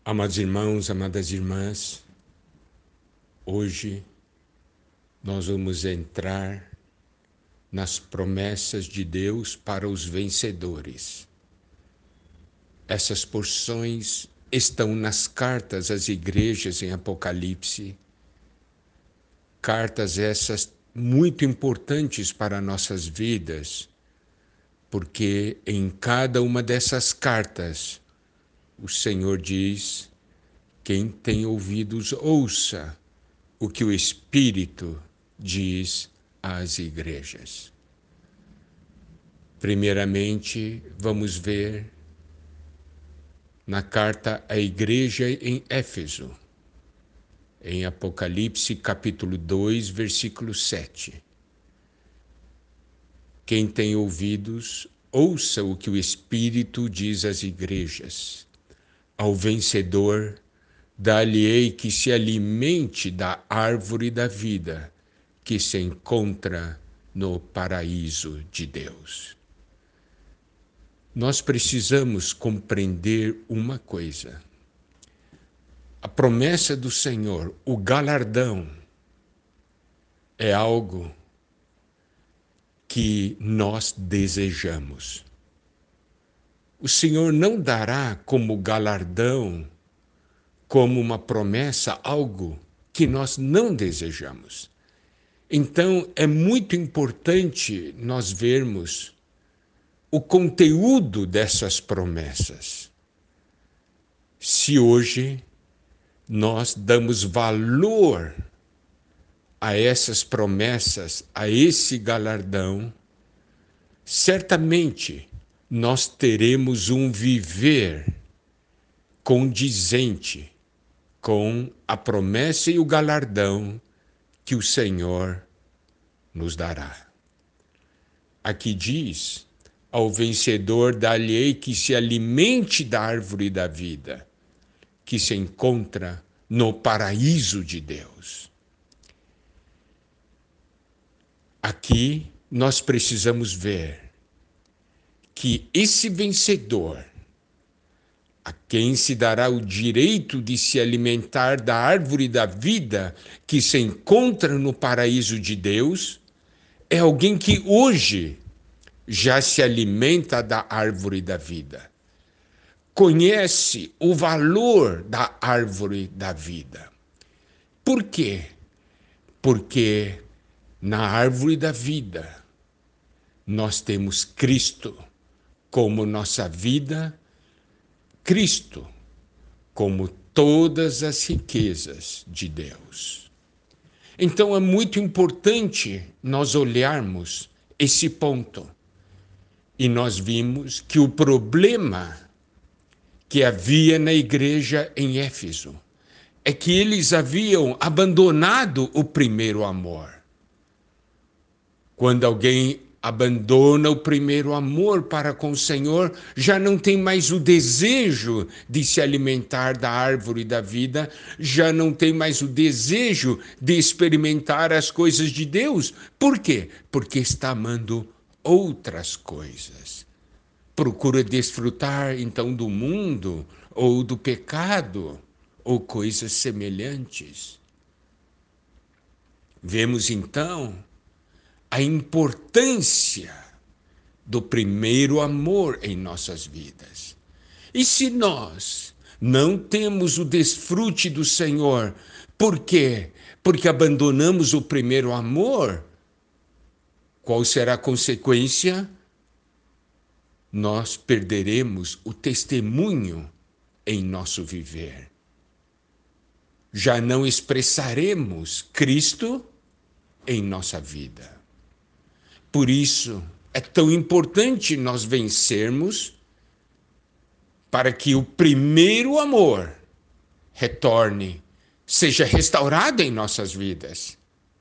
Amados irmãos, amadas irmãs, hoje nós vamos entrar nas promessas de Deus para os vencedores. Essas porções estão nas cartas às igrejas em Apocalipse, cartas essas muito importantes para nossas vidas, porque em cada uma dessas cartas o Senhor diz: quem tem ouvidos, ouça o que o Espírito diz às igrejas. Primeiramente, vamos ver na carta à igreja em Éfeso, em Apocalipse capítulo 2, versículo 7. Quem tem ouvidos, ouça o que o Espírito diz às igrejas. Ao vencedor, dar-lhe-ei que se alimente da árvore da vida, que se encontra no paraíso de Deus. Nós precisamos compreender uma coisa. A promessa do Senhor, o galardão, é algo que nós desejamos. O Senhor não dará como galardão, como uma promessa, algo que nós não desejamos. Então, é muito importante nós vermos o conteúdo dessas promessas. Se hoje nós damos valor a essas promessas, a esse galardão, certamente nós teremos um viver condizente com a promessa e o galardão que o Senhor nos dará. Aqui diz: ao vencedor dar-lhe-ei que se alimente da árvore da vida, que se encontra no paraíso de Deus. Aqui nós precisamos ver que esse vencedor, a quem se dará o direito de se alimentar da árvore da vida que se encontra no paraíso de Deus, é alguém que hoje já se alimenta da árvore da vida. Conhece o valor da árvore da vida. Por quê? Porque na árvore da vida nós temos Cristo como nossa vida, Cristo como todas as riquezas de Deus. Então é muito importante nós olharmos esse ponto. E nós vimos que o problema que havia na igreja em Éfeso é que eles haviam abandonado o primeiro amor. Quando alguém abandona o primeiro amor para com o Senhor, já não tem mais o desejo de se alimentar da árvore da vida, já não tem mais o desejo de experimentar as coisas de Deus. Por quê? Porque está amando outras coisas. Procura desfrutar então do mundo ou do pecado ou coisas semelhantes. Vemos então a importância do primeiro amor em nossas vidas. E se nós não temos o desfrute do Senhor, por quê? Porque abandonamos o primeiro amor, qual será a consequência? Nós perderemos o testemunho em nosso viver. Já não expressaremos Cristo em nossa vida. Por isso, é tão importante nós vencermos para que o primeiro amor retorne, seja restaurado em nossas vidas.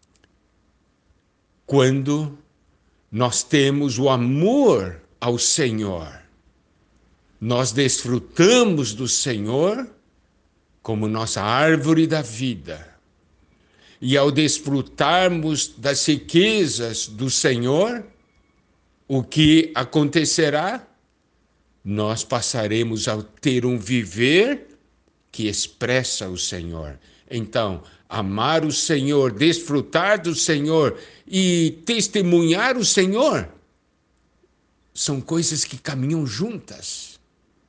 Quando nós temos o amor ao Senhor, nós desfrutamos do Senhor como nossa árvore da vida. E ao desfrutarmos das riquezas do Senhor, o que acontecerá? Nós passaremos a ter um viver que expressa o Senhor. Então, amar o Senhor, desfrutar do Senhor e testemunhar o Senhor são coisas que caminham juntas.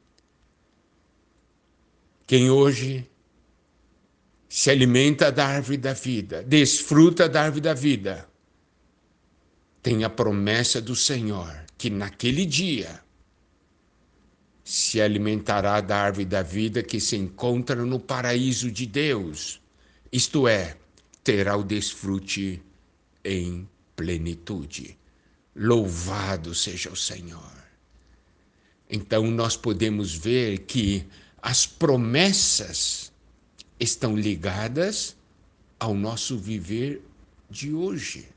Quem hoje se alimenta da árvore da vida, desfruta da árvore da vida, tem a promessa do Senhor que naquele dia se alimentará da árvore da vida que se encontra no paraíso de Deus, isto é, terá o desfrute em plenitude. Louvado seja o Senhor. Então nós podemos ver que as promessas estão ligadas ao nosso viver de hoje.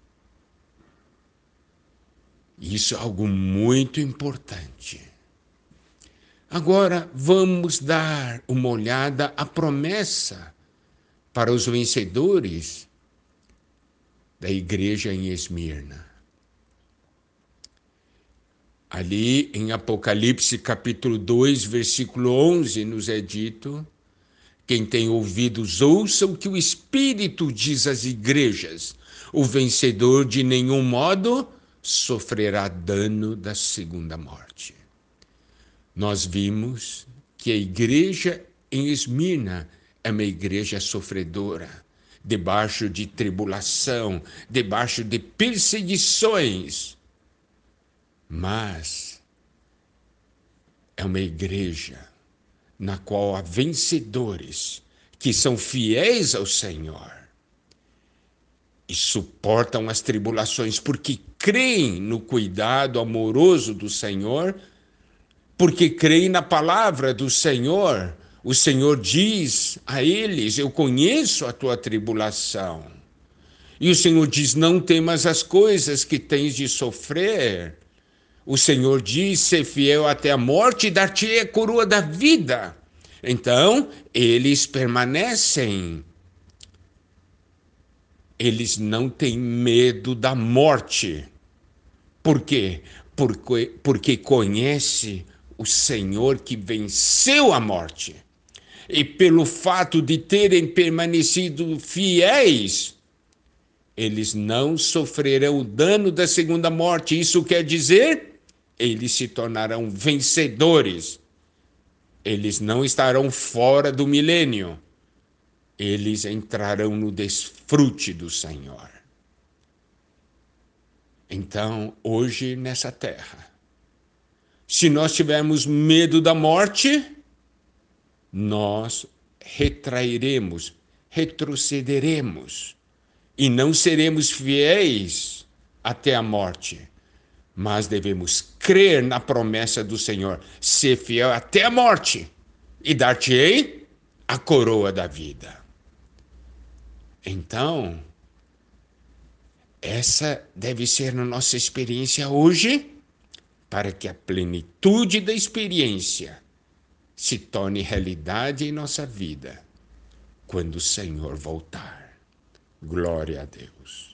Isso é algo muito importante. Agora vamos dar uma olhada à promessa para os vencedores da igreja em Esmirna. Ali em Apocalipse capítulo 2, versículo 11, nos é dito: quem tem ouvidos, ouça o que o Espírito diz às igrejas. O vencedor de nenhum modo sofrerá dano da segunda morte. Nós vimos que a igreja em Esmirna é uma igreja sofredora, debaixo de tribulação, debaixo de perseguições. Mas é uma igreja na qual há vencedores que são fiéis ao Senhor e suportam as tribulações porque creem no cuidado amoroso do Senhor, porque creem na palavra do Senhor. O Senhor diz a eles: eu conheço a tua tribulação. E o Senhor diz: não temas as coisas que tens de sofrer. O Senhor diz: ser fiel até a morte e dar-te a coroa da vida. Então, eles permanecem. Eles não têm medo da morte. Por quê? Porque conhece o Senhor que venceu a morte. E pelo fato de terem permanecido fiéis, eles não sofrerão o dano da segunda morte. Isso quer dizer, eles se tornarão vencedores. Eles não estarão fora do milênio. Eles entrarão no desfrute do Senhor. Então, hoje nessa terra, se nós tivermos medo da morte, nós retrairemos, retrocederemos e não seremos fiéis até a morte. Mas devemos crer na promessa do Senhor, ser fiel até a morte e dar-te-ei a coroa da vida. Então, essa deve ser a nossa experiência hoje, para que a plenitude da experiência se torne realidade em nossa vida, quando o Senhor voltar. Glória a Deus.